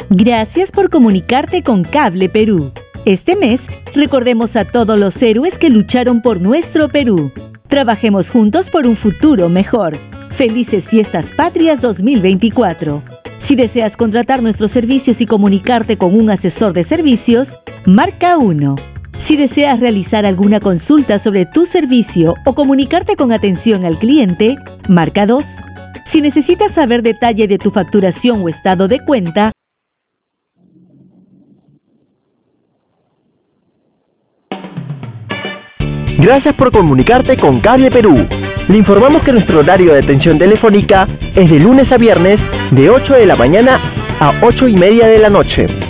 Gracias por comunicarte con Cable Perú. Este mes, recordemos a todos los héroes que lucharon por nuestro Perú. Trabajemos juntos por un futuro mejor. Felices Fiestas Patrias 2024. Si deseas contratar nuestros servicios y comunicarte con un asesor de servicios, marca 1. Si deseas realizar alguna consulta sobre tu servicio o comunicarte con atención al cliente, marca 2. Si necesitas saber detalle de tu facturación o estado de cuenta, Gracias por comunicarte con Cable Perú. Le informamos que nuestro horario de atención telefónica es de lunes a viernes de 8 de la mañana a 8:30 de la noche.